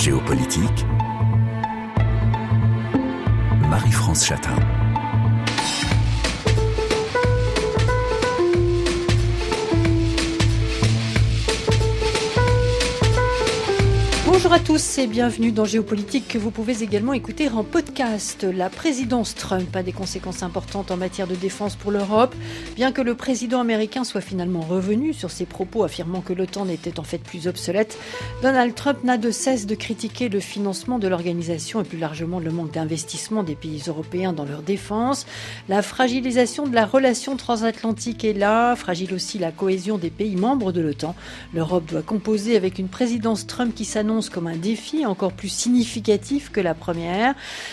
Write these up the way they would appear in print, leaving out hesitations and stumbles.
Géopolitique, Marie-France Chatin. Bonjour à tous et bienvenue dans Géopolitique que vous pouvez également écouter en podcast. La présidence Trump a des conséquences importantes en matière de défense pour l'Europe. Bien que le président américain soit finalement revenu sur ses propos affirmant que l'OTAN n'était en fait plus obsolète, Donald Trump n'a de cesse de critiquer le financement de l'organisation et plus largement le manque d'investissement des pays européens dans leur défense. La fragilisation de la relation transatlantique est là, fragile aussi la cohésion des pays membres de l'OTAN. L'Europe doit composer avec une présidence Trump qui s'annonce comme un défi encore plus significatif que la première.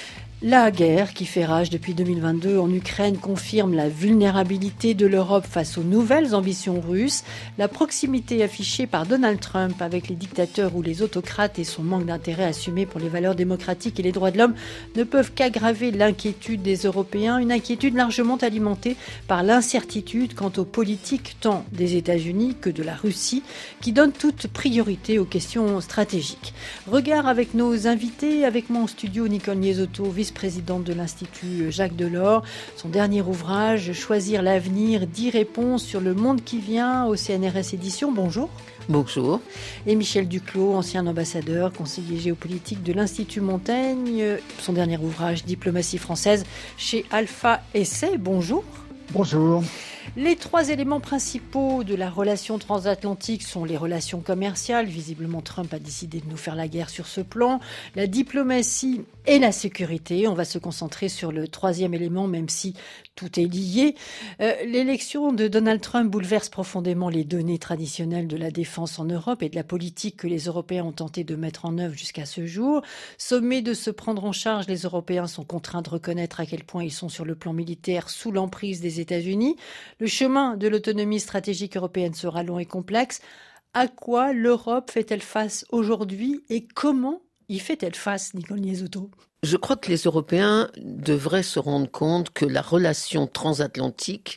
La guerre qui fait rage depuis 2022 en Ukraine confirme la vulnérabilité de l'Europe face aux nouvelles ambitions russes. La proximité affichée par Donald Trump avec les dictateurs ou les autocrates et son manque d'intérêt assumé pour les valeurs démocratiques et les droits de l'homme ne peuvent qu'aggraver l'inquiétude des Européens, une inquiétude largement alimentée par l'incertitude quant aux politiques tant des États-Unis que de la Russie qui donnent toute priorité aux questions stratégiques. Regard avec nos invités, avec moi en studio Nicole Niesotto, vice-présidente de l'Institut Jacques Delors. Son dernier ouvrage, Choisir l'avenir, 10 réponses sur le monde qui vient, au CNRS Éditions. Bonjour. Bonjour. Et Michel Duclos, ancien ambassadeur, conseiller géopolitique de l'Institut Montaigne. Son dernier ouvrage, Diplomatie française, chez Alpha Essai. Bonjour. Bonjour. Les 3 éléments principaux de la relation transatlantique sont les relations commerciales. Visiblement, Trump a décidé de nous faire la guerre sur ce plan. La diplomatie et la sécurité. On va se concentrer sur le 3e élément, même si tout est lié. L'élection de Donald Trump bouleverse profondément les données traditionnelles de la défense en Europe et de la politique que les Européens ont tenté de mettre en œuvre jusqu'à ce jour. Sommés de se prendre en charge, les Européens sont contraints de reconnaître à quel point ils sont sur le plan militaire sous l'emprise des États-Unis. Le chemin de l'autonomie stratégique européenne sera long et complexe. À quoi l'Europe fait-elle face aujourd'hui et comment y fait-elle face, Nicole Niesotto ? Je crois que les Européens devraient se rendre compte que la relation transatlantique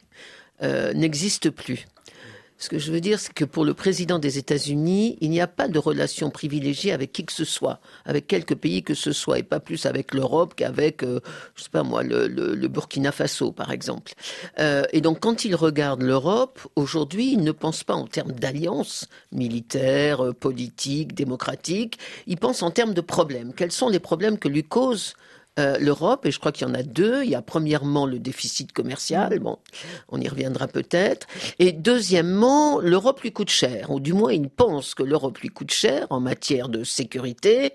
n'existe plus. Ce que je veux dire, c'est que pour le président des États-Unis, il n'y a pas de relation privilégiée avec qui que ce soit, avec quelque pays que ce soit, et pas plus avec l'Europe qu'avec, je sais pas moi, le Burkina Faso, par exemple. Et donc, quand il regarde l'Europe, aujourd'hui, il ne pense pas en termes d'alliance militaire, politique, démocratique. Il pense en termes de problèmes. Quels sont les problèmes que lui cause l'Europe, et je crois qu'il y en a 2. Il y a premièrement le déficit commercial, bon, on y reviendra peut-être, et deuxièmement, l'Europe lui coûte cher, ou du moins il pense que l'Europe lui coûte cher en matière de sécurité,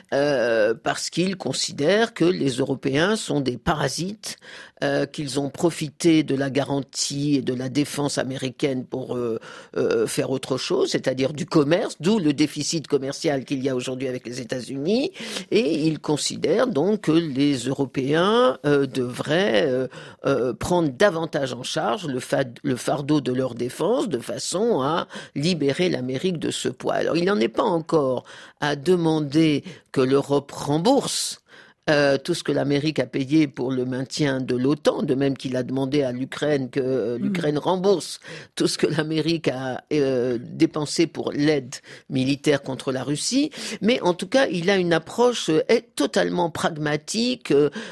parce qu'il considère que les Européens sont des parasites, qu'ils ont profité de la garantie et de la défense américaine pour faire autre chose, c'est-à-dire du commerce, d'où le déficit commercial qu'il y a aujourd'hui avec les États-Unis, et il considère donc que les Européens devraient prendre davantage en charge le fardeau de leur défense de façon à libérer l'Amérique de ce poids. Alors, il n'en est pas encore à demander que l'Europe rembourse tout ce que l'Amérique a payé pour le maintien de l'OTAN, de même qu'il a demandé à l'Ukraine que l'Ukraine rembourse tout ce que l'Amérique a dépensé pour l'aide militaire contre la Russie. Mais en tout cas, il a une approche totalement pragmatique,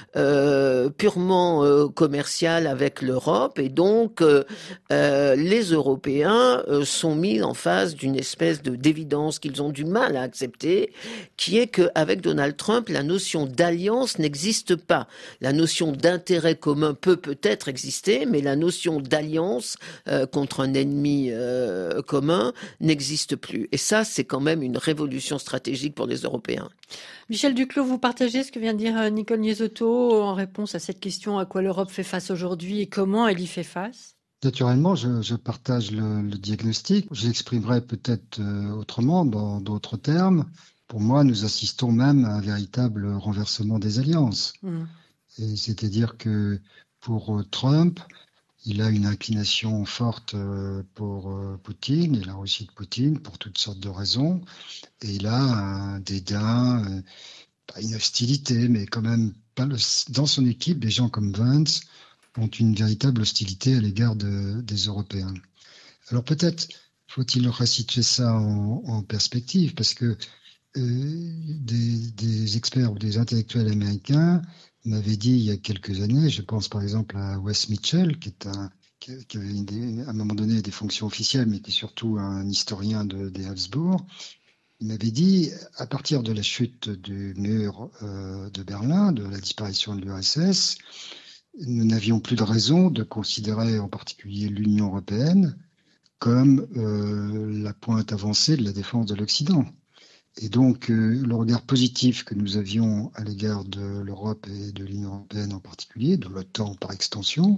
purement commerciale avec l'Europe. Et donc, les Européens sont mis en face d'une espèce d'évidence qu'ils ont du mal à accepter, qui est qu'avec Donald Trump, la notion d'alliance n'existe pas. La notion d'intérêt commun peut-être exister, mais la notion d'alliance contre un ennemi commun n'existe plus. Et ça, c'est quand même une révolution stratégique pour les Européens. Michel Duclos, vous partagez ce que vient de dire Nicole Niesotto en réponse à cette question, à quoi l'Europe fait face aujourd'hui et comment elle y fait face ? Naturellement, je partage le diagnostic. J'exprimerai peut-être autrement, dans d'autres termes. Pour moi, nous assistons même à un véritable renversement des alliances. Et c'est-à-dire que pour Trump, il a une inclination forte pour Poutine et la Russie de Poutine pour toutes sortes de raisons. Et il a un dédain, pas une hostilité, mais quand même, dans son équipe, des gens comme Vance ont une véritable hostilité à l'égard des Européens. Alors peut-être faut-il resituer ça en perspective, parce que des experts ou des intellectuels américains m'avaient dit il y a quelques années, je pense par exemple à Wes Mitchell, qui avait à un moment donné des fonctions officielles, mais qui est surtout un historien des Habsbourg. Il m'avait dit, à partir de la chute du mur de Berlin, de la disparition de l'URSS, nous n'avions plus de raison de considérer en particulier l'Union européenne comme la pointe avancée de la défense de l'Occident. Et donc, le regard positif que nous avions à l'égard de l'Europe et de l'Union européenne en particulier, de l'OTAN par extension,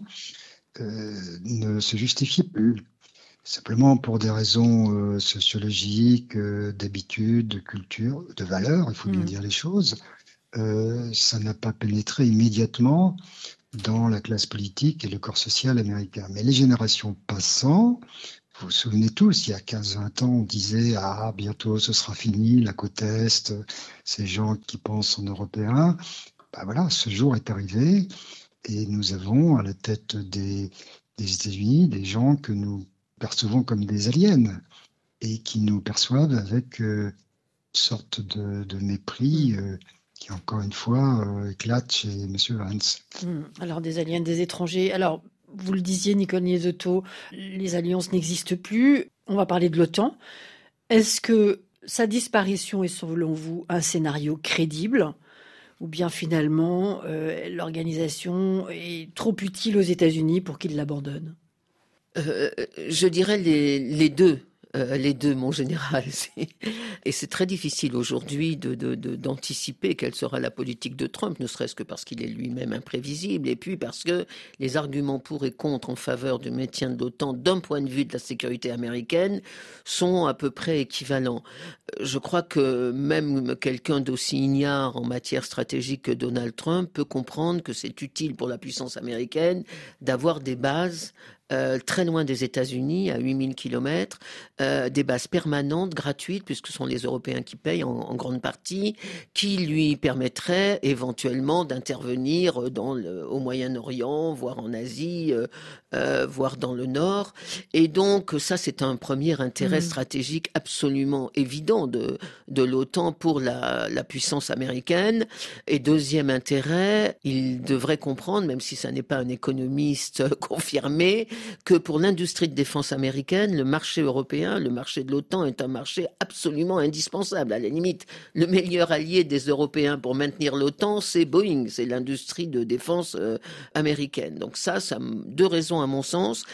ne se justifiait plus. Simplement pour des raisons sociologiques, d'habitude, de culture, de valeurs, il faut bien dire les choses. Ça n'a pas pénétré immédiatement dans la classe politique et le corps social américain. Mais les générations passant, vous vous souvenez tous, il y a 15-20 ans, on disait « Ah, bientôt ce sera fini, la côte Est, ces gens qui pensent en européens ». Ben voilà, ce jour est arrivé et nous avons à la tête des États-Unis des gens que nous percevons comme des aliens et qui nous perçoivent avec une sorte de mépris qui, encore une fois, éclate chez M. Vance. Alors, des aliens, des étrangers. Alors, vous le disiez, Nicole Niezotto, les alliances n'existent plus. On va parler de l'OTAN. Est-ce que sa disparition est, selon vous, un scénario crédible ? Ou bien, finalement, l'organisation est trop utile aux États-Unis pour qu'ils l'abandonnent ? Je dirais les deux. Les deux, mon général. Et c'est très difficile aujourd'hui d'anticiper quelle sera la politique de Trump, ne serait-ce que parce qu'il est lui-même imprévisible, et puis parce que les arguments pour et contre en faveur du maintien de l'OTAN d'un point de vue de la sécurité américaine sont à peu près équivalents. Je crois que même quelqu'un d'aussi ignare en matière stratégique que Donald Trump peut comprendre que c'est utile pour la puissance américaine d'avoir des bases très loin des États-Unis, à 8000 km, des bases permanentes, gratuites, puisque ce sont les Européens qui payent en grande partie, qui lui permettraient éventuellement d'intervenir au Moyen-Orient, voire en Asie, voire dans le Nord. Et donc, ça, c'est un premier intérêt stratégique absolument évident de l'OTAN pour la puissance américaine. Et deuxième intérêt, il devrait comprendre, même si ça n'est pas un économiste confirmé, que pour l'industrie de défense américaine, le marché européen, le marché de l'OTAN est un marché absolument indispensable. À la limite, le meilleur allié des Européens pour maintenir l'OTAN, c'est Boeing, c'est l'industrie de défense américaine. Donc ça deux raisons à mon sens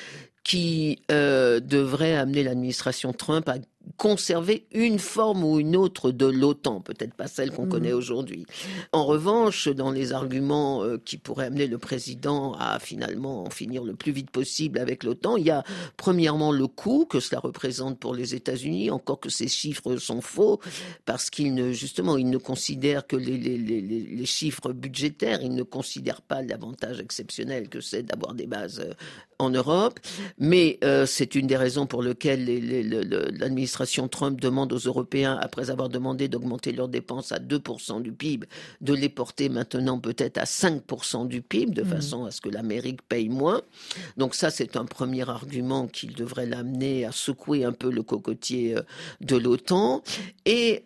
qui devraient amener l'administration Trump à conserver une forme ou une autre de l'OTAN, peut-être pas celle qu'on connaît aujourd'hui. En revanche, dans les arguments qui pourraient amener le président à finalement en finir le plus vite possible avec l'OTAN, il y a premièrement le coût que cela représente pour les États-Unis, encore que ces chiffres sont faux, parce qu'ils ne considèrent que les chiffres budgétaires, ils ne considèrent pas l'avantage exceptionnel que c'est d'avoir des bases en Europe, mais c'est une des raisons pour lesquelles l'administration Trump demande aux Européens, après avoir demandé d'augmenter leurs dépenses à 2% du PIB, de les porter maintenant peut-être à 5% du PIB, de façon à ce que l'Amérique paye moins. Donc ça, c'est un premier argument qui devrait l'amener à secouer un peu le cocotier de l'OTAN. Et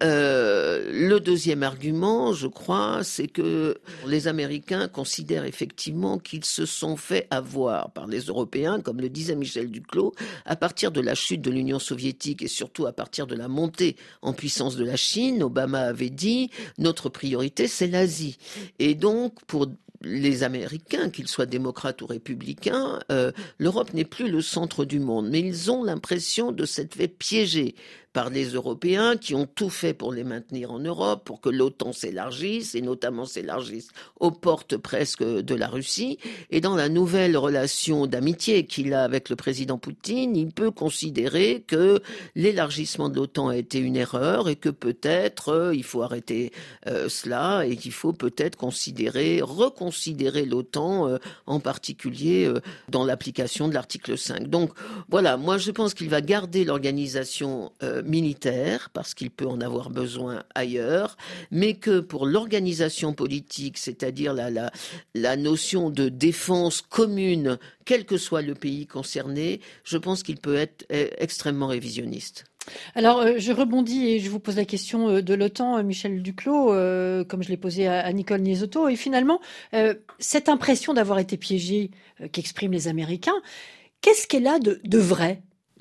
le deuxième argument, je crois, c'est que les Américains considèrent effectivement qu'ils se sont fait avoir par les Européens, comme le disait Michel Duclos, à partir de la chute de l'Union soviétique et surtout à partir de la montée en puissance de la Chine. Obama avait dit « notre priorité, c'est l'Asie ». Et donc, pour les Américains, qu'ils soient démocrates ou républicains, l'Europe n'est plus le centre du monde. Mais ils ont l'impression de s'être fait piéger par les Européens qui ont tout fait pour les maintenir en Europe, pour que l'OTAN s'élargisse, et notamment s'élargisse aux portes presque de la Russie. Et dans la nouvelle relation d'amitié qu'il a avec le président Poutine, il peut considérer que l'élargissement de l'OTAN a été une erreur et que peut-être il faut arrêter cela et qu'il faut peut-être reconsidérer l'OTAN, en particulier dans l'application de l'article 5. Donc voilà, moi je pense qu'il va garder l'organisation militaire, parce qu'il peut en avoir besoin ailleurs, mais que pour l'organisation politique, c'est-à-dire la notion de défense commune, quel que soit le pays concerné, je pense qu'il peut être extrêmement révisionniste. Alors, je rebondis et je vous pose la question de l'OTAN, Michel Duclos, comme je l'ai posée à Nicole Niesotto. Et finalement, cette impression d'avoir été piégé qu'expriment les Américains, qu'est-ce qu'elle a de vrai ?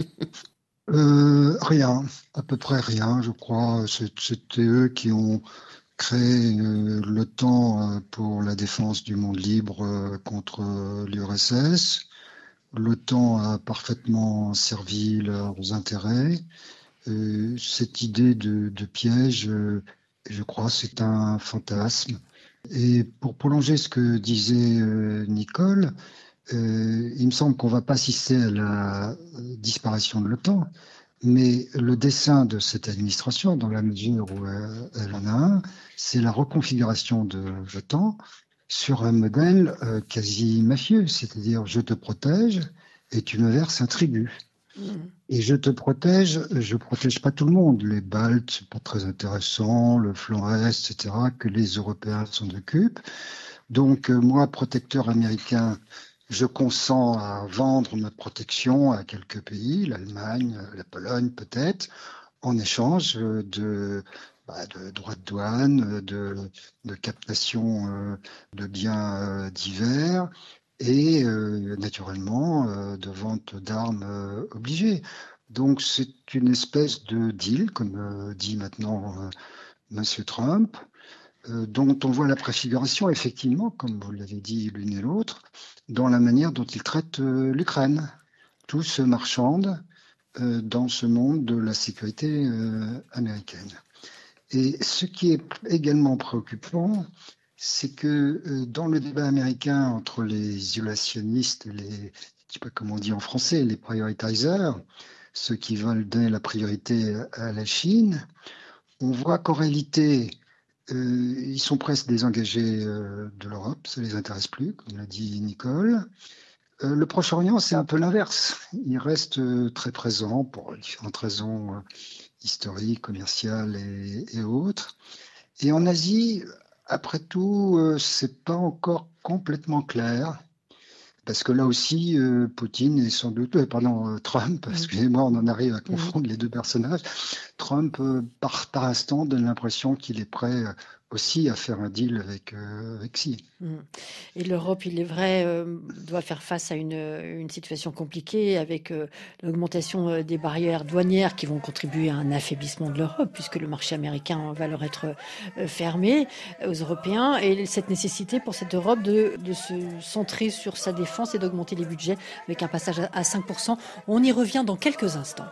Rien, à peu près rien, je crois. C'était eux qui ont créé l'OTAN pour la défense du monde libre contre l'URSS. L'OTAN a parfaitement servi leurs intérêts. Cette idée de piège, je crois, c'est un fantasme. Et pour prolonger ce que disait Nicole, il me semble qu'on ne va pas assister à la disparition de l'OTAN, mais le dessein de cette administration, dans la mesure où elle en a un, c'est la reconfiguration de l'OTAN sur un modèle quasi mafieux, c'est-à-dire je te protège et tu me verses un tribut. Et je te protège, je protège pas tout le monde. Les Baltes, c'est pas très intéressant, le flanc Est, etc., que les Européens s'en occupent. Donc moi, protecteur américain, je consens à vendre ma protection à quelques pays, l'Allemagne, la Pologne peut-être, en échange de droits de douane, de captation de biens divers et naturellement de vente d'armes obligées. Donc c'est une espèce de deal, comme dit maintenant M. Trump, dont on voit la préfiguration effectivement, comme vous l'avez dit l'une et l'autre, dans la manière dont il traite l'Ukraine. Tout se marchande dans ce monde de la sécurité américaine. Et ce qui est également préoccupant, c'est que dans le débat américain entre les isolationnistes et les, je ne sais pas comment on dit en français, les prioritizers, ceux qui veulent donner la priorité à la Chine, on voit qu'en réalité, ils sont presque désengagés de l'Europe, ça ne les intéresse plus, comme l'a dit Nicole. Le Proche-Orient, c'est un peu l'inverse. Il reste très présent pour différentes raisons historiques, commerciales et autres. Et en Asie, après tout, c'est pas encore complètement clair. Parce que là aussi, Poutine est sans doute, Trump, excusez-moi, on en arrive à confondre les deux personnages. Trump, par instant, donne l'impression qu'il est prêt aussi à faire un deal avec Xi. Et l'Europe, il est vrai, doit faire face à une situation compliquée avec l'augmentation des barrières douanières qui vont contribuer à un affaiblissement de l'Europe puisque le marché américain va leur être fermé aux Européens et cette nécessité pour cette Europe de se centrer sur sa défense et d'augmenter les budgets avec un passage à 5%. On y revient dans quelques instants.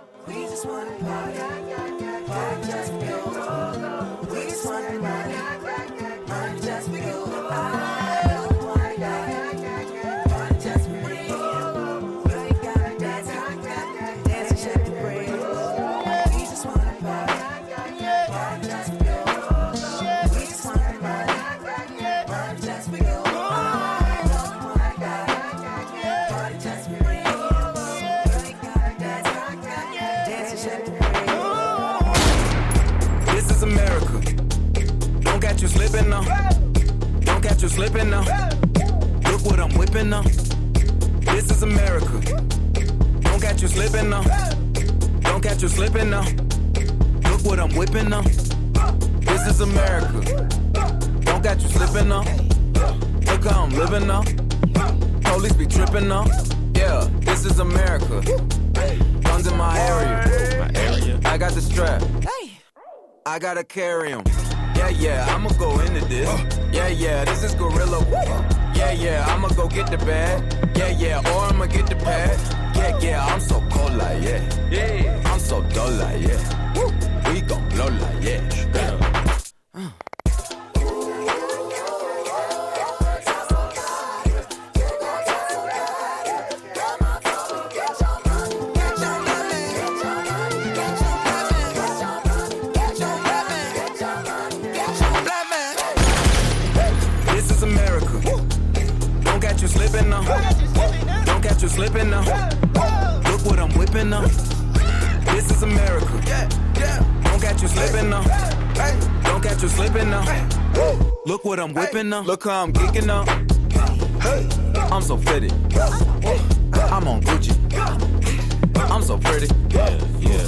You slipping now. Don't catch you slipping now. Look what I'm whipping now. This is America. Don't catch you slipping now. Don't catch you slipping now. Look what I'm whipping now. This is America. Don't catch you slipping now. Look how I'm living now. Police be tripping now. Yeah, this is America. Guns in my area. I got the strap. I gotta carry 'em. Yeah, I'ma go into this. Yeah, this is gorilla. Yeah, I'ma go get the bag. Yeah, or I'ma get the pad. Yeah, I'm so cold like, yeah. I'm so dull like, yeah. We gon' blow like, yeah. Don't catch you slipping now. Look what I'm whipping now. This is America. Don't catch you slipping now. Don't catch you slipping now. Look what I'm whipping now. Look how I'm geeking now. I'm so fitted. I'm on Gucci. I'm so pretty. Yeah.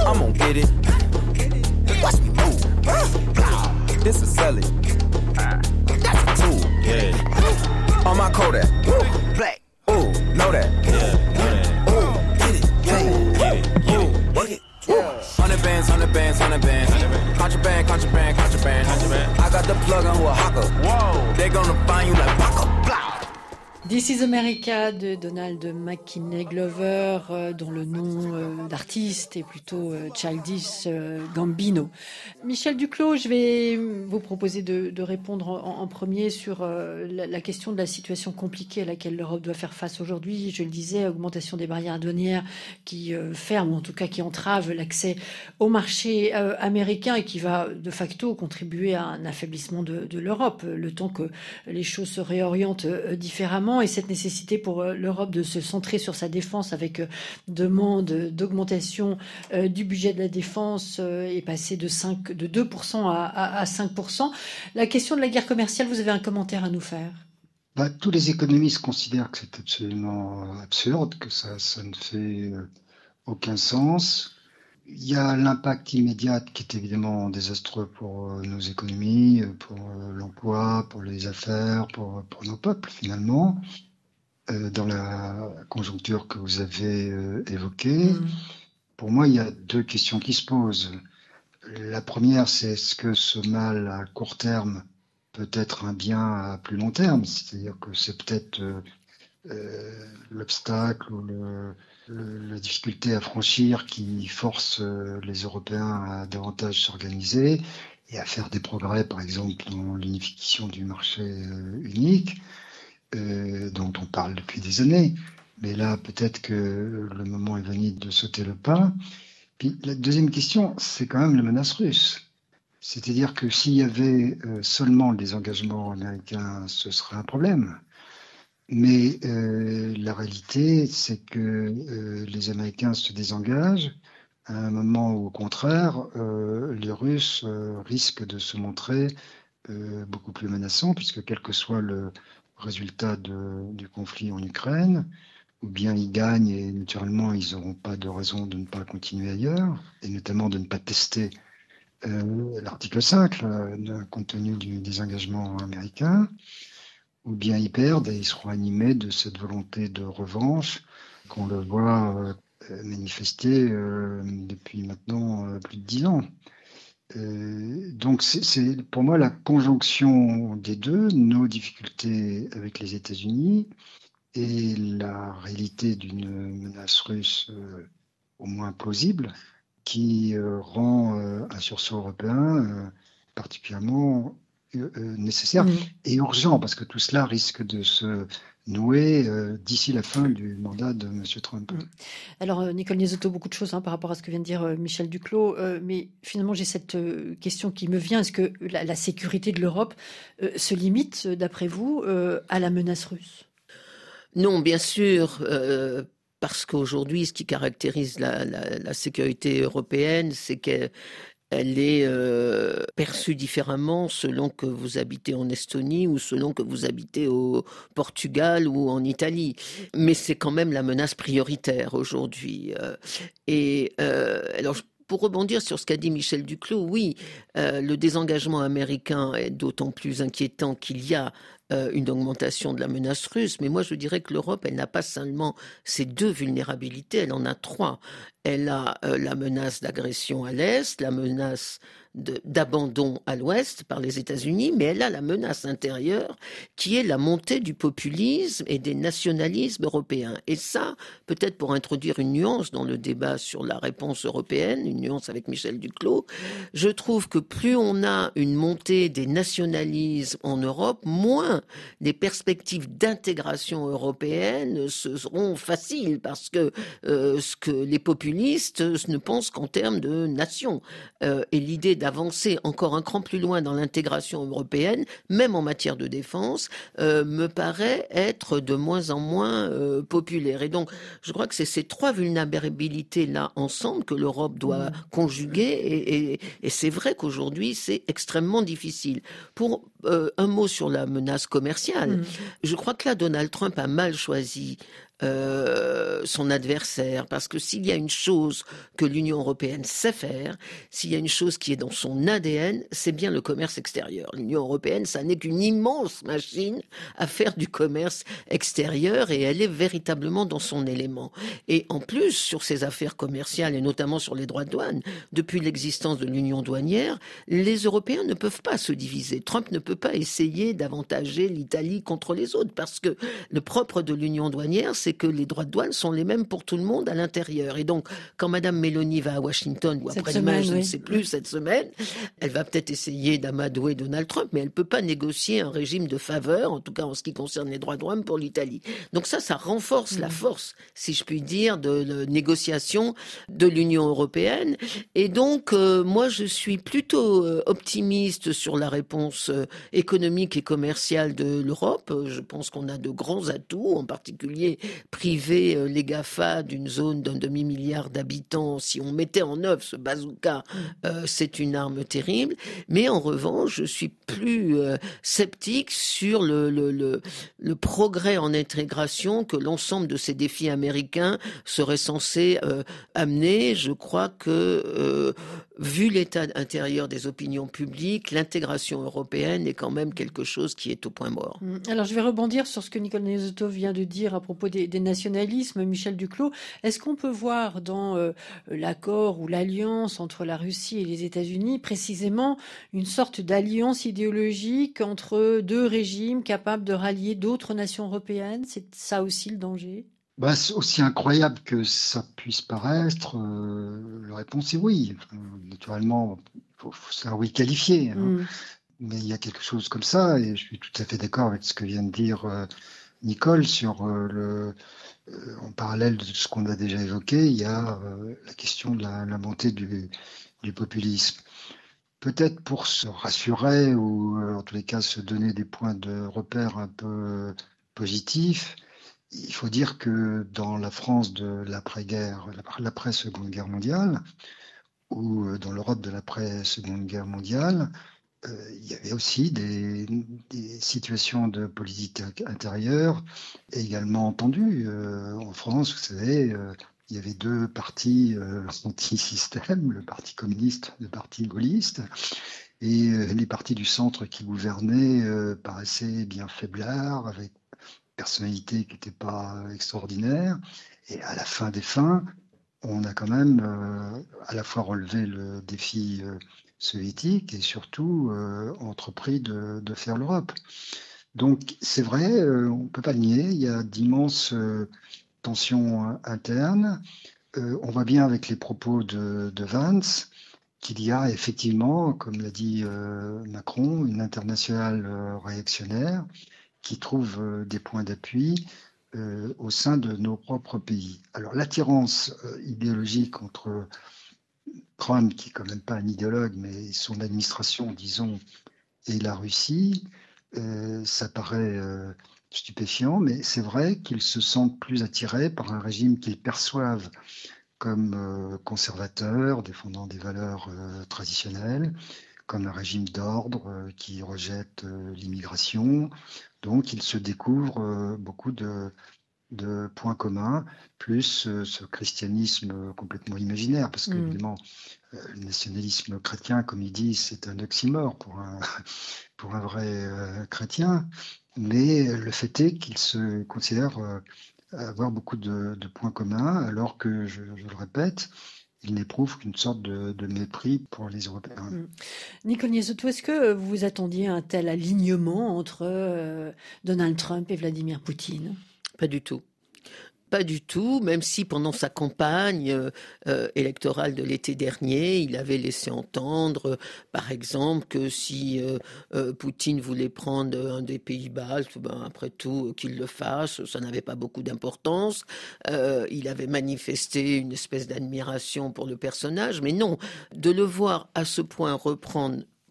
I'm gon' get it. Watch me move. This is selling. That's a tool. Yeah. On my Kodak. Black. Ooh, know that. Yeah. Ooh, get it. Yeah. Ooh, work it. 100 bands, 100 bands, 100 bands. Contraband, contraband, contraband. I got the plug on who a hawker. Whoa. They gonna find you like Paco. This is America de Donald McKinley Glover, dont le nom d'artiste est plutôt Childish Gambino. Michel Duclos, je vais vous proposer de répondre en premier sur la question de la situation compliquée à laquelle l'Europe doit faire face aujourd'hui. Je le disais, augmentation des barrières douanières qui ferment, ou en tout cas qui entravent l'accès au marché américain et qui va de facto contribuer à un affaiblissement de l'Europe, le temps que les choses se réorientent différemment. Et cette nécessité pour l'Europe de se centrer sur sa défense avec demande d'augmentation du budget de la défense est passée de 2% à 5%. La question de la guerre commerciale, vous avez un commentaire à nous faire? Tous les économistes considèrent que c'est absolument absurde, que ça ne fait aucun sens. Il y a l'impact immédiat qui est évidemment désastreux pour nos économies, pour l'emploi, pour les affaires, pour nos peuples finalement, dans la conjoncture que vous avez évoquée. Pour moi, il y a deux questions qui se posent. La première, c'est est-ce que ce mal à court terme peut être un bien à plus long terme? C'est-à-dire que c'est peut-être l'obstacle ou la difficulté à franchir qui force les Européens à davantage s'organiser et à faire des progrès, par exemple, dans l'unification du marché unique, dont on parle depuis des années. Mais là, peut-être que le moment est venu de sauter le pas. Puis la deuxième question, c'est quand même la menace russe. C'est-à-dire que s'il y avait seulement des engagements américains, ce serait un problème. Mais la réalité, c'est que les Américains se désengagent à un moment où, au contraire, les Russes risquent de se montrer beaucoup plus menaçants, puisque quel que soit le résultat du conflit en Ukraine, ou bien ils gagnent et naturellement ils n'auront pas de raison de ne pas continuer ailleurs, et notamment de ne pas tester l'article 5, compte tenu des engagements américains, ou bien ils perdent et ils seront animés de cette volonté de revanche qu'on le voit manifester depuis maintenant plus de 10 ans. Donc c'est pour moi la conjonction des deux, nos difficultés avec les États-Unis et la réalité d'une menace russe au moins plausible qui rend un sursaut européen particulièrement nécessaire et urgent, parce que tout cela risque de se nouer d'ici la fin du mandat de M. Trump. Alors, Nicole Niezotto, beaucoup de choses par rapport à ce que vient de dire Michel Duclos, mais finalement, j'ai cette question qui me vient. Est-ce que la sécurité de l'Europe se limite, d'après vous, à la menace russe? Non, bien sûr, parce qu'aujourd'hui, ce qui caractérise la sécurité européenne, c'est qu'elle est perçue différemment selon que vous habitez en Estonie ou selon que vous habitez au Portugal ou en Italie. Mais c'est quand même la menace prioritaire aujourd'hui. Alors, pour rebondir sur ce qu'a dit Michel Duclos, oui, le désengagement américain est d'autant plus inquiétant qu'il y a une augmentation de la menace russe, mais moi je dirais que l'Europe, elle n'a pas seulement ces deux vulnérabilités, elle en a trois. Elle a la menace d'agression à l'Est, la menace d'abandon à l'Ouest par les États-Unis, mais elle a la menace intérieure qui est la montée du populisme et des nationalismes européens. Et ça, peut-être pour introduire une nuance dans le débat sur la réponse européenne, une nuance avec Michel Duclos, je trouve que plus on a une montée des nationalismes en Europe, moins les perspectives d'intégration européenne seront faciles, parce que ce que les populistes ne pensent qu'en termes de nation. Et l'idée d'avancer encore un cran plus loin dans l'intégration européenne, même en matière de défense, me paraît être de moins en moins populaire. Et donc, je crois que c'est ces trois vulnérabilités-là ensemble que l'Europe doit conjuguer. Et c'est vrai qu'aujourd'hui, c'est extrêmement difficile. Pour un mot sur la menace commerciale, je crois que là, Donald Trump a mal choisi son adversaire. Parce que s'il y a une chose que l'Union européenne sait faire, s'il y a une chose qui est dans son ADN, c'est bien le commerce extérieur. L'Union européenne, ça n'est qu'une immense machine à faire du commerce extérieur et elle est véritablement dans son élément. Et en plus, sur ces affaires commerciales et notamment sur les droits de douane, depuis l'existence de l'Union douanière, les Européens ne peuvent pas se diviser. Trump ne peut pas essayer d'avantager l'Italie contre les autres parce que le propre de l'Union douanière, c'est que les droits de douane sont les mêmes pour tout le monde à l'intérieur. Et donc, quand Madame Meloni va à Washington ou après-demain, je ne sais plus, cette semaine, elle va peut-être essayer d'amadouer Donald Trump, mais elle ne peut pas négocier un régime de faveur, en tout cas en ce qui concerne les droits de douane pour l'Italie. Donc ça renforce la force, si je puis dire, de négociation de l'Union européenne. Et donc, moi, je suis plutôt optimiste sur la réponse économique et commerciale de l'Europe. Je pense qu'on a de grands atouts, en particulier priver les GAFA d'une zone d'un demi-milliard d'habitants. Si on mettait en œuvre ce bazooka, c'est une arme terrible. Mais en revanche, je suis plus sceptique sur le progrès en intégration que l'ensemble de ces défis américains seraient censés amener. Je crois que, vu l'état intérieur des opinions publiques, l'intégration européenne est quand même quelque chose qui est au point mort. Alors, je vais rebondir sur ce que Nicole Nézotov vient de dire à propos des nationalismes. Michel Duclos, est-ce qu'on peut voir dans l'accord ou l'alliance entre la Russie et les États-Unis précisément une sorte d'alliance idéologique entre deux régimes capables de rallier d'autres nations européennes? C'est ça aussi le danger? C'est aussi incroyable que ça puisse paraître, la réponse est oui. Naturellement, c'est un oui qualifié, hein. Mais il y a quelque chose comme ça, et je suis tout à fait d'accord avec ce que vient de dire Nicole sur en parallèle de ce qu'on a déjà évoqué, il y a la question de la montée du populisme. Peut-être pour se rassurer ou en tous les cas se donner des points de repère un peu positifs, il faut dire que dans la France de l'après-guerre, l'après-Seconde Guerre mondiale, ou dans l'Europe de l'après-Seconde Guerre mondiale, il y avait aussi des situations de politique intérieure également tendues. En France, vous savez, il y avait deux partis anti-système, le Parti communiste, le Parti gaulliste, et les partis du centre qui gouvernaient paraissaient bien faiblards, avec personnalité qui n'était pas extraordinaire. Et à la fin des fins, on a quand même à la fois relevé le défi soviétique et surtout entrepris de faire l'Europe. Donc c'est vrai, on ne peut pas le nier, il y a d'immenses tensions internes. On voit bien avec les propos de Vance qu'il y a effectivement, comme l'a dit Macron, une internationale réactionnaire qui trouve des points d'appui au sein de nos propres pays. Alors l'attirance idéologique entre Trump, qui n'est quand même pas un idéologue, mais son administration, disons, et la Russie, ça paraît stupéfiant, mais c'est vrai qu'ils se sentent plus attirés par un régime qu'ils perçoivent comme conservateur, défendant des valeurs traditionnelles, comme un régime d'ordre qui rejette l'immigration. Donc, ils se découvrent beaucoup de points communs, plus ce christianisme complètement imaginaire, parce que, évidemment, le nationalisme chrétien, comme il dit, c'est un oxymore pour un vrai chrétien, mais le fait est qu'ils se considèrent avoir beaucoup de points communs, alors que, je le répète, il n'éprouve qu'une sorte de mépris pour les Européens. Nicole Nézotov, est-ce que vous vous attendiez à un tel alignement entre Donald Trump et Vladimir Poutine? Pas du tout. Pas du tout, même si pendant sa campagne électorale de l'été dernier, il avait laissé entendre, par exemple, que si Poutine voulait prendre un des pays baltes, après tout, qu'il le fasse, ça n'avait pas beaucoup d'importance. Il avait manifesté une espèce d'admiration pour le personnage, mais non, de le voir à ce point reprendre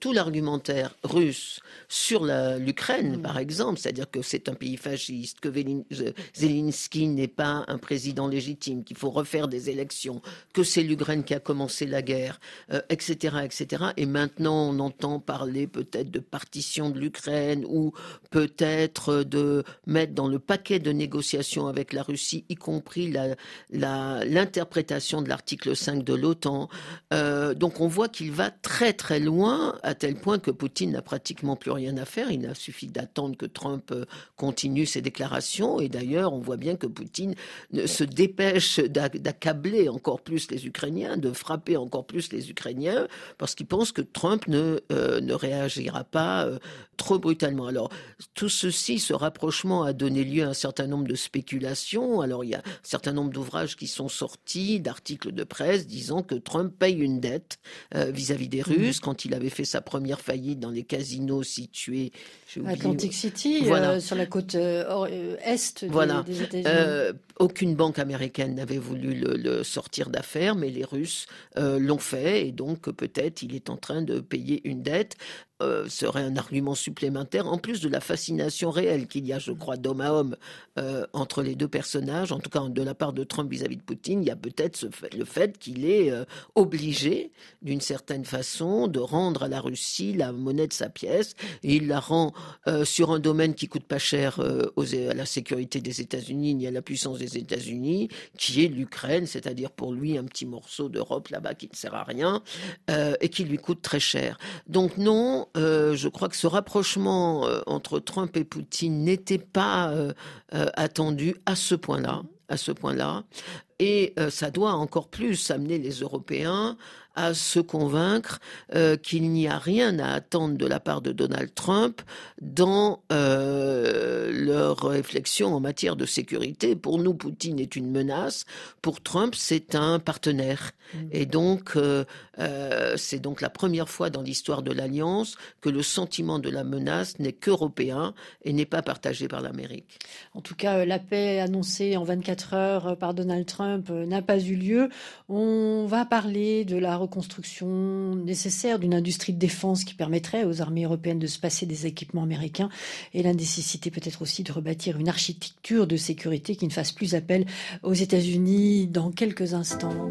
tout l'argumentaire russe sur l'Ukraine, par exemple, c'est-à-dire que c'est un pays fasciste, que Zelensky n'est pas un président légitime, qu'il faut refaire des élections, que c'est l'Ukraine qui a commencé la guerre, etc., etc. Et maintenant, on entend parler peut-être de partition de l'Ukraine ou peut-être de mettre dans le paquet de négociations avec la Russie, y compris l'interprétation de l'article 5 de l'OTAN. Donc on voit qu'il va très très loin, à tel point que Poutine n'a pratiquement plus rien à faire. Il a suffi d'attendre que Trump continue ses déclarations. Et d'ailleurs, on voit bien que Poutine se dépêche d'accabler encore plus les Ukrainiens, de frapper encore plus les Ukrainiens, parce qu'il pense que Trump ne réagira pas trop brutalement. Alors, tout ceci, ce rapprochement a donné lieu à un certain nombre de spéculations. Alors, il y a un certain nombre d'ouvrages qui sont sortis, d'articles de presse disant que Trump paye une dette vis-à-vis des Russes quand il avait fait sa première faillite dans les casinos situés Atlantic City, sur la côte est des États-Unis. Aucune banque américaine n'avait voulu le sortir d'affaires, mais les Russes l'ont fait, et donc peut-être il est en train de payer une dette. Serait un argument supplémentaire, en plus de la fascination réelle qu'il y a, je crois, d'homme à homme entre les deux personnages, en tout cas de la part de Trump vis-à-vis de Poutine. Il y a peut-être le fait qu'il est obligé, d'une certaine façon, de rendre à la Russie la monnaie de sa pièce, et il la rend sur un domaine qui coûte pas cher à la sécurité des États-Unis ni à la puissance des États-Unis, qui est l'Ukraine, c'est-à-dire pour lui un petit morceau d'Europe là-bas qui ne sert à rien et qui lui coûte très cher. Donc non, je crois que ce rapprochement entre Trump et Poutine n'était pas attendu à ce point-là. Et ça doit encore plus amener les Européens à se convaincre qu'il n'y a rien à attendre de la part de Donald Trump dans leur réflexion en matière de sécurité. Pour nous, Poutine est une menace. Pour Trump, c'est un partenaire. Et donc, c'est donc la première fois dans l'histoire de l'Alliance que le sentiment de la menace n'est qu'européen et n'est pas partagé par l'Amérique. En tout cas, la paix annoncée en 24 heures par Donald Trump n'a pas eu lieu. On va parler de la reconstruction nécessaire d'une industrie de défense qui permettrait aux armées européennes de se passer des équipements américains et la nécessité peut-être aussi de rebâtir une architecture de sécurité qui ne fasse plus appel aux États-Unis dans quelques instants.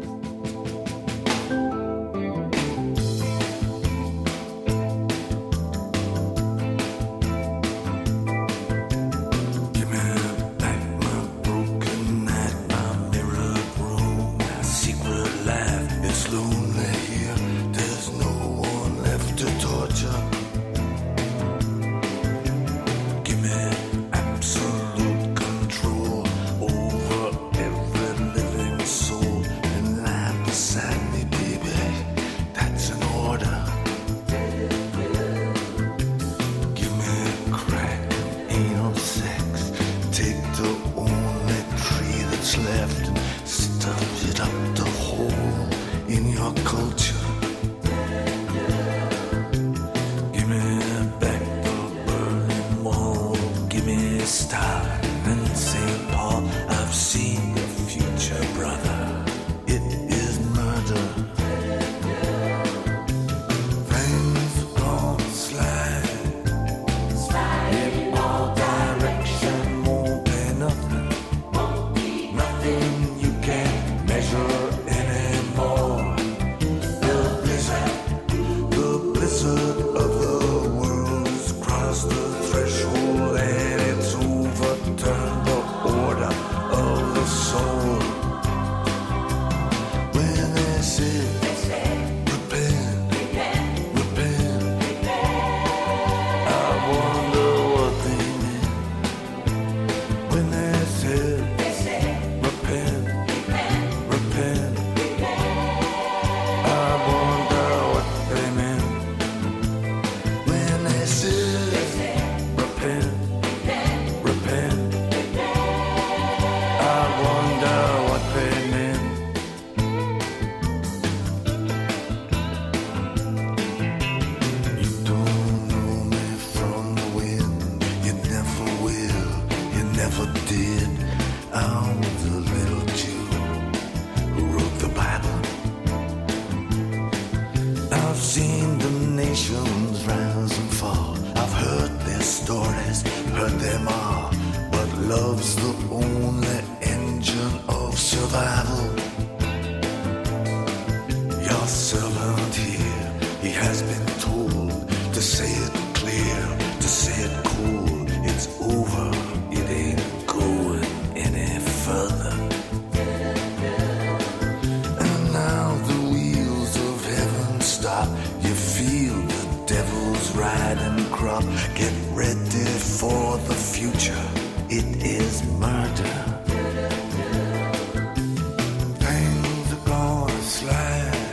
I've seen the name nations rise and fall. I've heard their stories, heard them all. But love's the only engine of survival. Your servant here, he has been told to say it clear, to say it cool. It's over, it ain't going any further. And now the wheels of heaven stop. You feel the devil's riding crop. Get ready for the future. It is murder. Things are gonna slide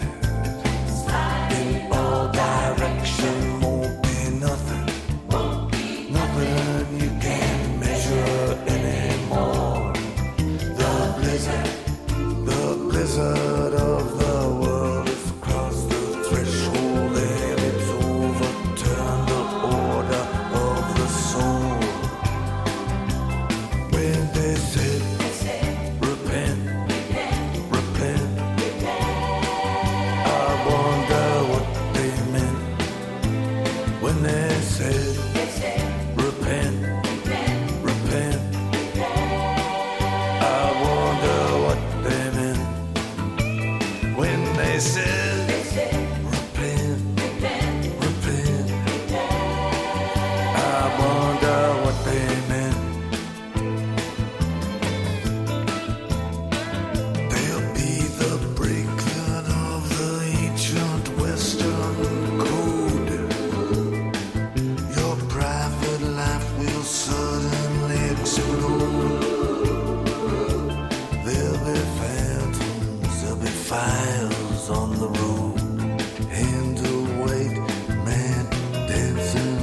in all directions. Won't be nothing, nothing you can measure anymore. The blizzard of the world has crossed the threshold and it's overturned the order of the soul. When they said, repent, repent, I wonder what they meant. When they said, repent, repent, I wonder what they meant. When they said, repent, repent, I wonder what they meant. There'll be the breakdown of the ancient Western code. Your private life will suddenly explode. There'll be phantoms, there'll be fires on the road. Hand to white man dancing.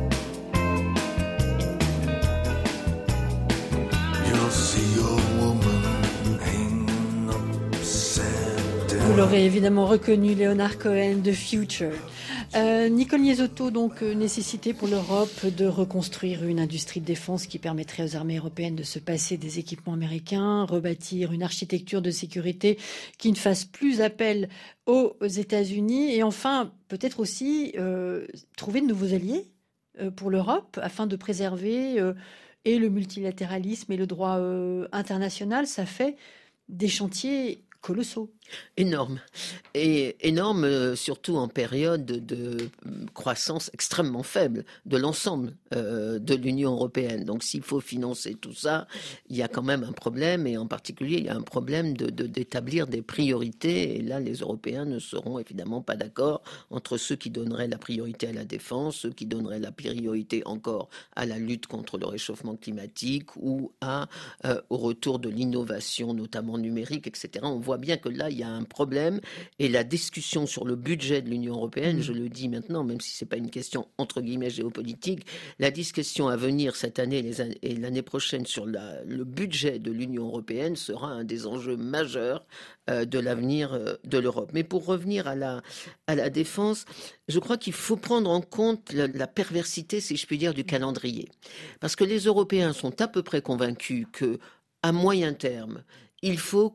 You'll see your woman hanging upside down. Vous l'aurez évidemment reconnu, Leonard Cohen, The Future. Nicole Niesotto, donc nécessité pour l'Europe de reconstruire une industrie de défense qui permettrait aux armées européennes de se passer des équipements américains, rebâtir une architecture de sécurité qui ne fasse plus appel aux États-Unis et enfin peut-être aussi trouver de nouveaux alliés pour l'Europe afin de préserver et le multilatéralisme et le droit international. Ça fait des chantiers colossaux. Énorme. Et énorme surtout en période de croissance extrêmement faible de l'ensemble de l'Union européenne. Donc s'il faut financer tout ça, il y a quand même un problème et en particulier il y a un problème d'établir des priorités et là les Européens ne seront évidemment pas d'accord entre ceux qui donneraient la priorité à la défense, ceux qui donneraient la priorité encore à la lutte contre le réchauffement climatique ou au retour de l'innovation notamment numérique, etc. On voit bien que là il y a un problème et la discussion sur le budget de l'Union européenne, je le dis maintenant, même si c'est pas une question entre guillemets géopolitique, la discussion à venir cette année et l'année prochaine sur le budget de l'Union européenne sera un des enjeux majeurs de l'avenir de l'Europe. Mais pour revenir à la défense, je crois qu'il faut prendre en compte la perversité, si je puis dire, du calendrier. Parce que les Européens sont à peu près convaincus que à moyen terme, il faut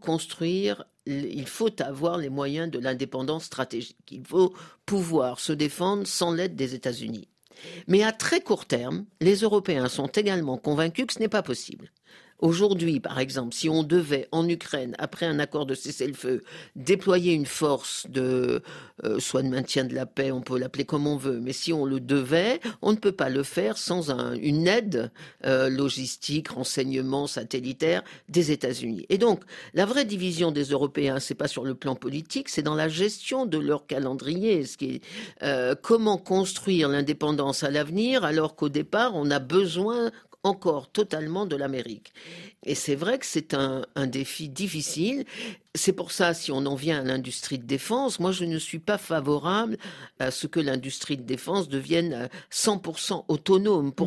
avoir les moyens de l'indépendance stratégique. Il faut pouvoir se défendre sans l'aide des États-Unis. Mais à très court terme, les Européens sont également convaincus que ce n'est pas possible. Aujourd'hui, par exemple, si on devait en Ukraine, après un accord de cessez-le-feu, déployer une force soit de maintien de la paix, on peut l'appeler comme on veut, mais si on le devait, on ne peut pas le faire sans une aide logistique, renseignement, satellitaire des États-Unis. Et donc, la vraie division des Européens, c'est pas sur le plan politique, c'est dans la gestion de leur calendrier. Comment construire l'indépendance à l'avenir, alors qu'au départ, on a besoin encore totalement de l'Amérique. Et c'est vrai que c'est un défi difficile. C'est pour ça, si on en vient à l'industrie de défense, moi je ne suis pas favorable à ce que l'industrie de défense devienne 100% autonome. Pourquoi ?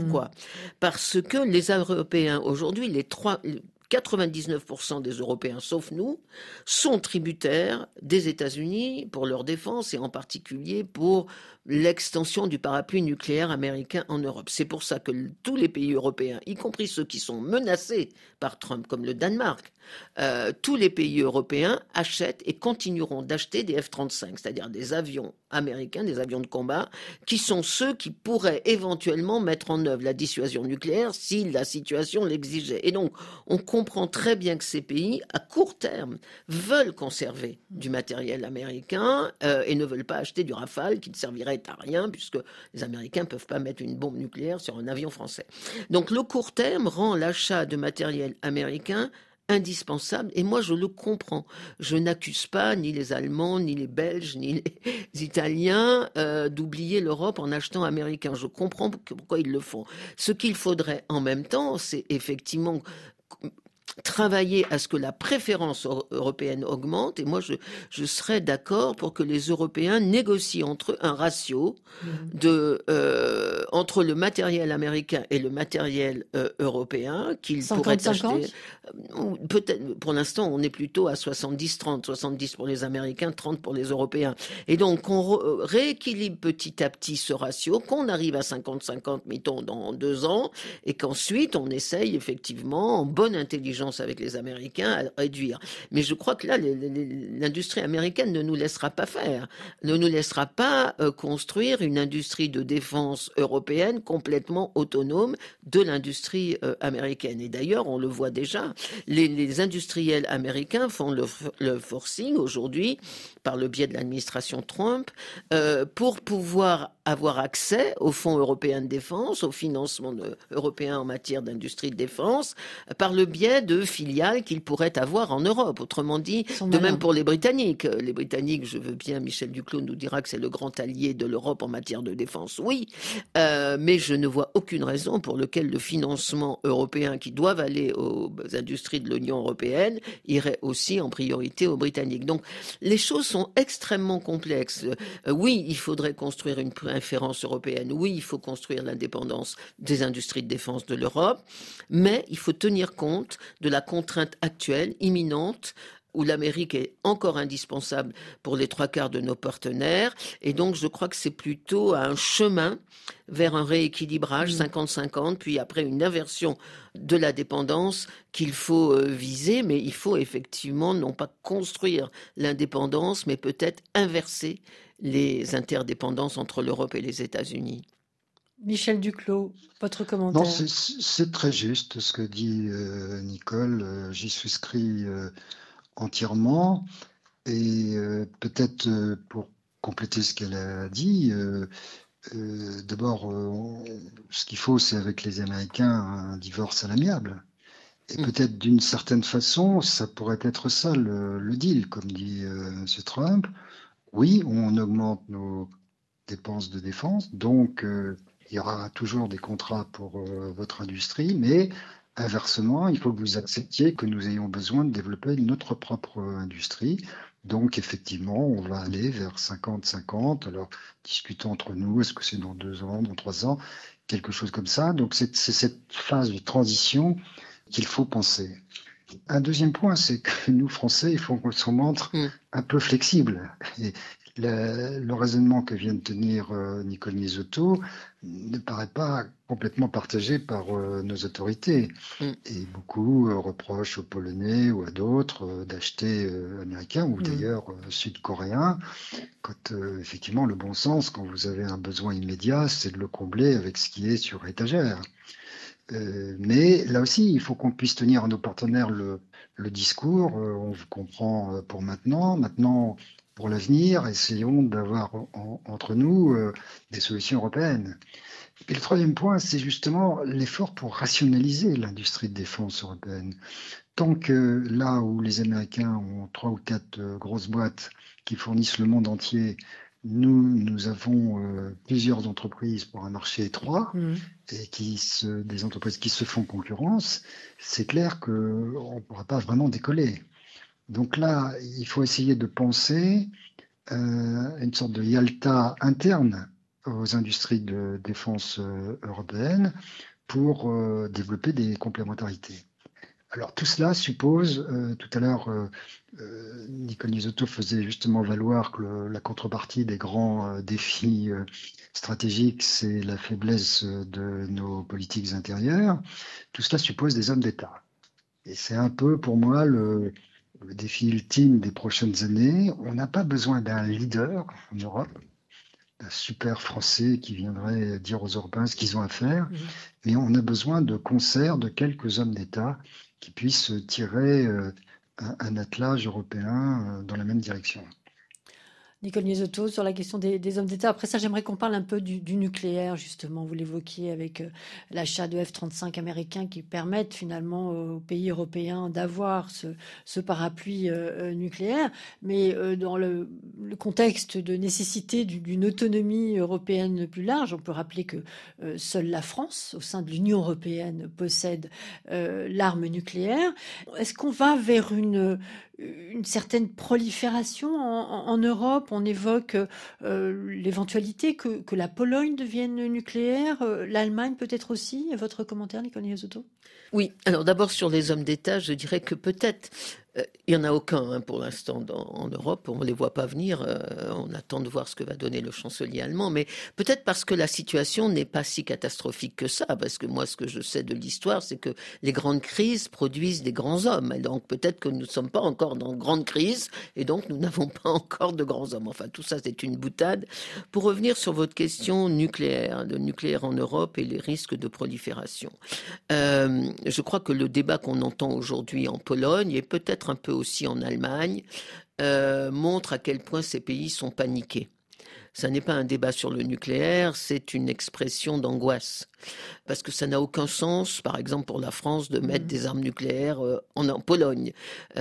Parce que les Européens aujourd'hui, 99% des Européens, sauf nous, sont tributaires des États-Unis pour leur défense et en particulier pour l'extension du parapluie nucléaire américain en Europe. C'est pour ça que tous les pays européens, y compris ceux qui sont menacés par Trump, comme le Danemark, tous les pays européens achètent et continueront d'acheter des F-35, c'est-à-dire des avions américains, des avions de combat, qui sont ceux qui pourraient éventuellement mettre en œuvre la dissuasion nucléaire si la situation l'exigeait. Et donc, on comprend très bien que ces pays, à court terme, veulent conserver du matériel américain et ne veulent pas acheter du Rafale qui ne servirait à rien puisque les Américains ne peuvent pas mettre une bombe nucléaire sur un avion français. Donc, le court terme rend l'achat de matériel américain indispensable, et moi je le comprends. Je n'accuse pas ni les Allemands, ni les Belges, ni les Italiens d'oublier l'Europe en achetant américain. Je comprends pourquoi ils le font. Ce qu'il faudrait en même temps, c'est effectivement travailler à ce que la préférence européenne augmente, et moi je serais d'accord pour que les Européens négocient entre eux un ratio entre le matériel américain et le matériel européen qu'ils pourraient acheter. Peut-être, pour l'instant, on est plutôt à 70-30, 70 pour les Américains, 30 pour les Européens. Et donc, on rééquilibre petit à petit ce ratio, qu'on arrive à 50-50, mettons, dans 2 ans, et qu'ensuite, on essaye effectivement, en bonne intelligence avec les Américains, à réduire. Mais je crois que là, l'industrie américaine ne nous laissera pas faire, ne nous laissera pas construire une industrie de défense européenne complètement autonome de l'industrie américaine. Et d'ailleurs, on le voit déjà, les industriels américains font le forcing aujourd'hui, par le biais de l'administration Trump, pour pouvoir avoir accès aux fonds européens de défense, au financement européen en matière d'industrie de défense, par le biais de filiales qu'ils pourraient avoir en Europe. Autrement dit, de même pour les Britanniques. Les Britanniques, je veux bien, Michel Duclos nous dira que c'est le grand allié de l'Europe en matière de défense, oui, mais je ne vois aucune raison pour laquelle le financement européen qui doivent aller aux industries de l'Union européenne irait aussi en priorité aux Britanniques. Donc, les choses sont extrêmement complexes. Oui, il faudrait construire une préférence européenne. Oui, il faut construire l'indépendance des industries de défense de l'Europe, mais il faut tenir compte de la contrainte actuelle, imminente, où l'Amérique est encore indispensable pour les 3/4 de nos partenaires. Et donc, je crois que c'est plutôt un chemin vers un rééquilibrage 50-50, puis après une inversion de la dépendance qu'il faut viser. Mais il faut effectivement non pas construire l'indépendance, mais peut-être inverser les interdépendances entre l'Europe et les États-Unis. Michel Duclos, votre commentaire? Non, c'est très juste ce que dit Nicole. J'y souscris entièrement. Et peut-être pour compléter ce qu'elle a dit, d'abord, ce qu'il faut, c'est avec les Américains un divorce à l'amiable. Et peut-être d'une certaine façon, ça pourrait être ça le deal, comme dit M. Trump. Oui, on augmente nos dépenses de défense, donc il y aura toujours des contrats pour votre industrie, mais inversement, il faut que vous acceptiez que nous ayons besoin de développer notre propre industrie. Donc, effectivement, on va aller vers 50-50. Alors, discutons entre nous, est-ce que c'est dans 2 ans, dans 3 ans, quelque chose comme ça. Donc, c'est cette phase de transition qu'il faut penser. Un deuxième point, c'est que nous, Français, il faut qu'on se montre un peu flexible. Et le raisonnement que vient de tenir Nicole Nisotto ne paraît pas complètement partagé par nos autorités. Et beaucoup reprochent aux Polonais ou à d'autres d'acheter américains ou d'ailleurs sud-coréens, quand effectivement le bon sens, quand vous avez un besoin immédiat, c'est de le combler avec ce qui est sur étagère. Mais là aussi, il faut qu'on puisse tenir à nos partenaires le discours. On vous comprend pour maintenant. Pour l'avenir, essayons d'avoir entre nous des solutions européennes. Et le troisième point, c'est justement l'effort pour rationaliser l'industrie de défense européenne. Tant que là où les Américains ont 3 ou 4 grosses boîtes qui fournissent le monde entier, nous avons plusieurs entreprises pour un marché étroit et des entreprises qui se font concurrence, c'est clair qu'on ne pourra pas vraiment décoller. Donc là, il faut essayer de penser une sorte de Yalta interne aux industries de défense européennes pour développer des complémentarités. Alors tout cela suppose, tout à l'heure, Nicole Nisotto faisait justement valoir que la contrepartie des grands défis stratégiques, c'est la faiblesse de nos politiques intérieures. Tout cela suppose des hommes d'État. Et c'est un peu pour moi le défi ultime des prochaines années. On n'a pas besoin d'un leader en Europe, d'un super Français qui viendrait dire aux Européens ce qu'ils ont à faire, mais on a besoin de concert de quelques hommes d'État qui puissent tirer un attelage européen dans la même direction. Nicole Nisotto, sur la question des hommes d'État. Après ça, j'aimerais qu'on parle un peu du nucléaire, justement. Vous l'évoquiez avec l'achat de F-35 américains qui permettent finalement aux pays européens d'avoir ce parapluie nucléaire. Mais dans le contexte de nécessité d'une autonomie européenne plus large, on peut rappeler que seule la France, au sein de l'Union européenne, possède l'arme nucléaire. Est-ce qu'on va vers une certaine prolifération en Europe? On évoque l'éventualité que la Pologne devienne nucléaire, l'Allemagne peut-être aussi. Votre commentaire, Nicole Nisotto? Oui, alors d'abord sur les hommes d'État, je dirais que peut-être, il n'y en a aucun pour l'instant en Europe, on ne les voit pas venir, on attend de voir ce que va donner le chancelier allemand, mais peut-être parce que la situation n'est pas si catastrophique que ça, parce que moi ce que je sais de l'histoire, c'est que les grandes crises produisent des grands hommes, et donc peut-être que nous ne sommes pas encore dans de grandes crises, et donc nous n'avons pas encore de grands hommes. Enfin tout ça c'est une boutade. Pour revenir sur votre question nucléaire, le nucléaire en Europe et les risques de prolifération. Je crois que le débat qu'on entend aujourd'hui en Pologne et peut-être un peu aussi en Allemagne montre à quel point ces pays sont paniqués. Ça n'est pas un débat sur le nucléaire, c'est une expression d'angoisse. Parce que ça n'a aucun sens, par exemple pour la France, de mettre des armes nucléaires en Pologne.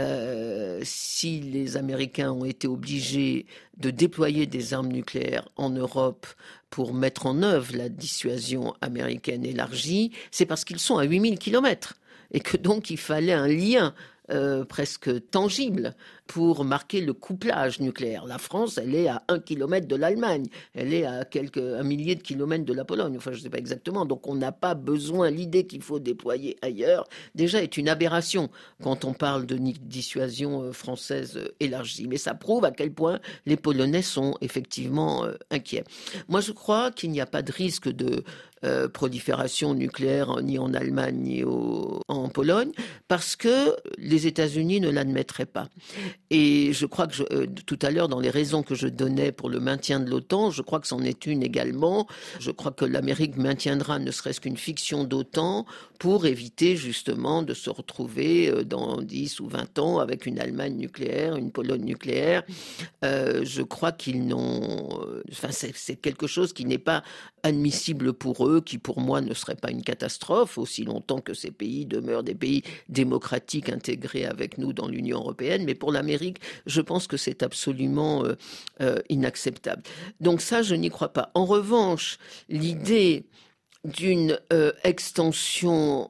Si les Américains ont été obligés de déployer des armes nucléaires en Europe pour mettre en œuvre la dissuasion américaine élargie, c'est parce qu'ils sont à 8000 kilomètres et que donc il fallait un lien presque tangible pour marquer le couplage nucléaire. La France, elle est à 1 kilomètre de l'Allemagne, elle est à un millier de kilomètres de la Pologne, enfin je ne sais pas exactement, donc on n'a pas besoin, l'idée qu'il faut déployer ailleurs, déjà est une aberration quand on parle de dissuasion française élargie, mais ça prouve à quel point les Polonais sont effectivement inquiets. Moi je crois qu'il n'y a pas de risque de prolifération nucléaire ni en Allemagne ni en Pologne, parce que les États-Unis ne l'admettraient pas. Et je crois que tout à l'heure, dans les raisons que je donnais pour le maintien de l'OTAN, je crois que c'en est une également. Je crois que l'Amérique maintiendra ne serait-ce qu'une fiction d'OTAN pour éviter justement de se retrouver dans 10 ou 20 ans avec une Allemagne nucléaire, une Pologne nucléaire. Je crois qu'ils n'ont... Enfin, c'est quelque chose qui n'est pas admissible pour eux, qui pour moi ne serait pas une catastrophe, aussi longtemps que ces pays demeurent des pays démocratiques intégrés avec nous dans l'Union européenne. Mais pour l'Amérique, je pense que c'est absolument inacceptable. Donc ça, je n'y crois pas. En revanche, l'idée d'une extension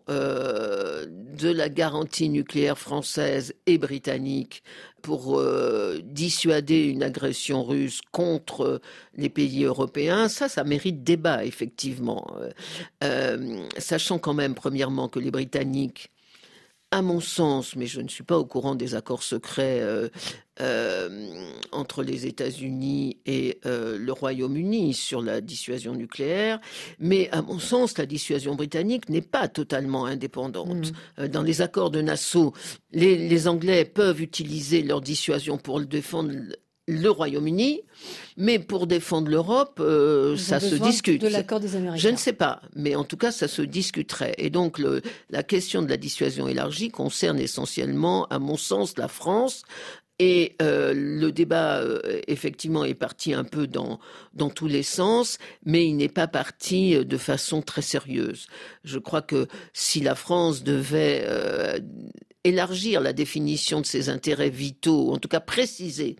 de la garantie nucléaire française et britannique pour dissuader une agression russe contre les pays européens, ça mérite débat, effectivement. Sachant quand même, premièrement, que les Britanniques, à mon sens, mais je ne suis pas au courant des accords secrets entre les États-Unis et le Royaume-Uni sur la dissuasion nucléaire, mais à mon sens, la dissuasion britannique n'est pas totalement indépendante. Dans les accords de Nassau, les Anglais peuvent utiliser leur dissuasion pour défendre le Royaume-Uni, mais pour défendre l'Europe, ça se discute. De l'accord des Américains. Je ne sais pas, mais en tout cas, ça se discuterait. Et donc, la question de la dissuasion élargie concerne essentiellement, à mon sens, la France. Et le débat, effectivement, est parti un peu dans tous les sens, mais il n'est pas parti de façon très sérieuse. Je crois que si la France devait élargir la définition de ses intérêts vitaux, ou en tout cas préciser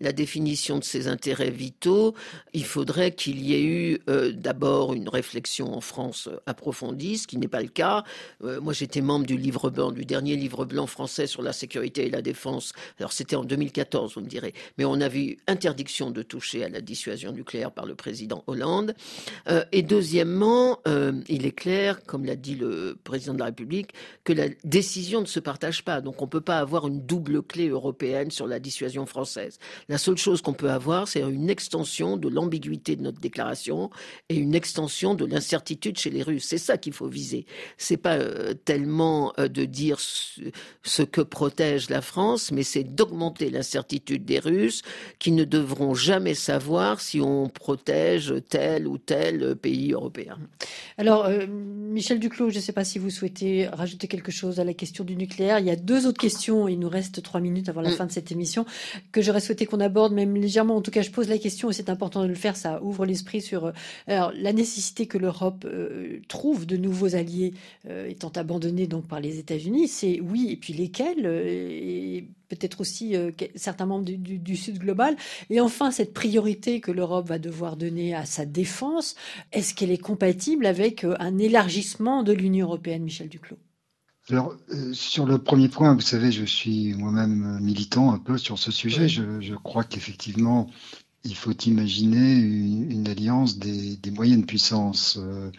la définition de ses intérêts vitaux, il faudrait qu'il y ait eu d'abord une réflexion en France approfondie, ce qui n'est pas le cas. Moi, j'étais membre du dernier livre blanc français sur la sécurité et la défense. Alors, c'était en 2014, vous me direz. Mais on avait eu interdiction de toucher à la dissuasion nucléaire par le président Hollande. Et deuxièmement, il est clair, comme l'a dit le président de la République, que la décision ne se partage pas. Donc, on ne peut pas avoir une double clé européenne sur la dissuasion française. La seule chose qu'on peut avoir, c'est une extension de l'ambiguïté de notre déclaration et une extension de l'incertitude chez les Russes. C'est ça qu'il faut viser. C'est pas tellement de dire ce que protège la France, mais c'est d'augmenter l'incertitude des Russes qui ne devront jamais savoir si on protège tel ou tel pays européen. Alors, Michel Duclos, je ne sais pas si vous souhaitez rajouter quelque chose à la question du nucléaire. Il y a 2 autres questions, il nous reste 3 minutes avant la fin de cette émission, que j'aurais souhaité qu'on aborde, même légèrement. En tout cas, je pose la question, et c'est important de le faire, ça ouvre l'esprit sur la nécessité que l'Europe trouve de nouveaux alliés étant abandonnés donc, par les États-Unis. C'est oui, et puis lesquels et peut-être aussi certains membres du Sud global. Et enfin, cette priorité que l'Europe va devoir donner à sa défense, est-ce qu'elle est compatible avec un élargissement de l'Union européenne, Michel Duclos ? Alors, sur le premier point, vous savez, je suis moi-même militant un peu sur ce sujet. Oui. Je crois qu'effectivement, il faut imaginer une alliance des moyennes puissances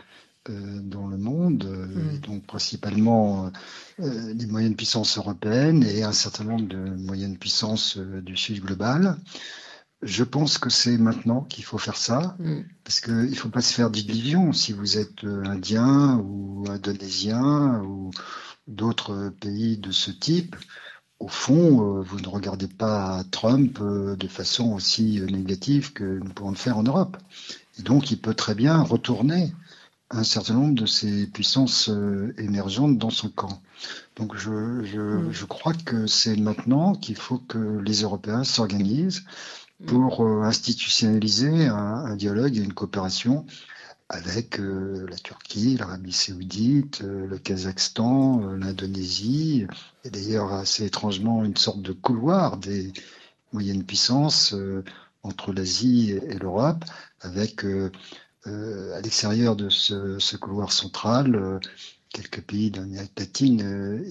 dans le monde, donc principalement les moyennes puissances européennes et un certain nombre de moyennes puissances du Sud global. Je pense que c'est maintenant qu'il faut faire ça, parce qu'il ne faut pas se faire d'illusions. Si vous êtes indien ou indonésien ou d'autres pays de ce type, au fond, vous ne regardez pas Trump de façon aussi négative que nous pouvons le faire en Europe. Et donc, il peut très bien retourner un certain nombre de ces puissances émergentes dans son camp. Donc je crois que c'est maintenant qu'il faut que les Européens s'organisent pour institutionnaliser un dialogue et une coopération avec la Turquie, l'Arabie Saoudite, le Kazakhstan, l'Indonésie, et d'ailleurs assez étrangement une sorte de couloir des moyennes puissances entre l'Asie et l'Europe, avec à l'extérieur de ce couloir central, quelques pays d'Amérique latine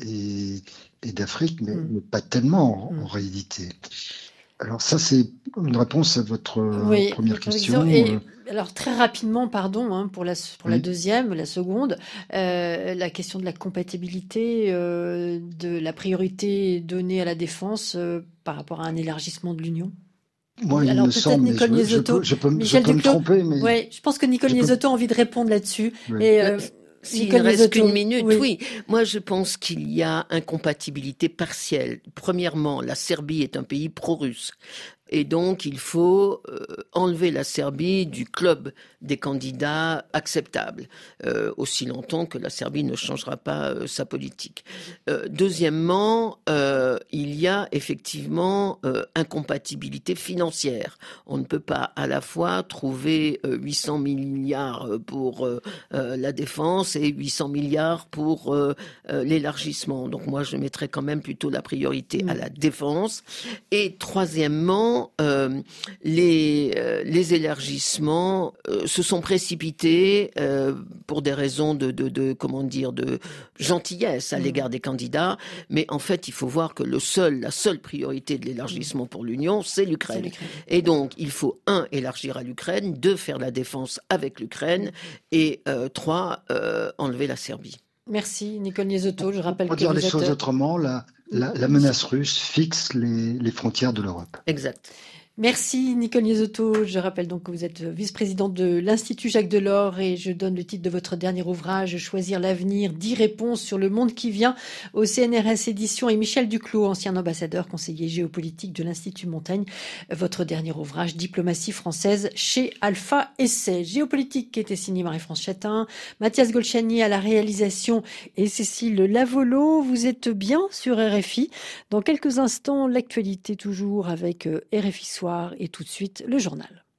et d'Afrique, mais pas tellement en réalité. Alors ça, c'est une réponse à votre première question. Alors très rapidement, pardon, pour la deuxième, la seconde, la question de la compatibilité, de la priorité donnée à la défense par rapport à un élargissement de l'Union. Moi, il me semble, mais je peux me tromper. Mais... Oui, je pense que Nicole Niezotto a envie de répondre là-dessus. Oui. S'il ne reste qu'une minute, oui. Moi, je pense qu'il y a incompatibilité partielle. Premièrement, la Serbie est un pays pro-russe. Et donc, il faut enlever la Serbie du club des candidats acceptables, aussi longtemps que la Serbie ne changera pas sa politique. Deuxièmement, il y a effectivement incompatibilité financière. On ne peut pas à la fois trouver 800 milliards pour la défense et 800 milliards pour l'élargissement. Donc moi, je mettrais quand même plutôt la priorité à la défense. Et troisièmement, les élargissements se sont précipités pour des raisons de gentillesse à l'égard des candidats, mais en fait il faut voir que la seule priorité de l'élargissement pour l'Union, c'est l'Ukraine. Et donc il faut 1, élargir à l'Ukraine, 2, faire la défense avec l'Ukraine et 3, enlever la Serbie. Merci Nicole Niezotto. Je rappelle pour dire les choses autrement, la menace russe fixe les frontières de l'Europe. Exact. Merci Nicole Niezotto. Je rappelle donc que vous êtes vice-présidente de l'Institut Jacques Delors et je donne le titre de votre dernier ouvrage, Choisir l'avenir, 10 réponses sur le monde qui vient, au CNRS Éditions, et Michel Duclos, ancien ambassadeur, conseiller géopolitique de l'Institut Montaigne. Votre dernier ouvrage, Diplomatie française, chez Alpha Essai. Géopolitique qui était signé Marie-France Chatin, Mathias Golchani à la réalisation et Cécile Lavolo. Vous êtes bien sur RFI. Dans quelques instants, l'actualité toujours avec RFI Soir et tout de suite le journal.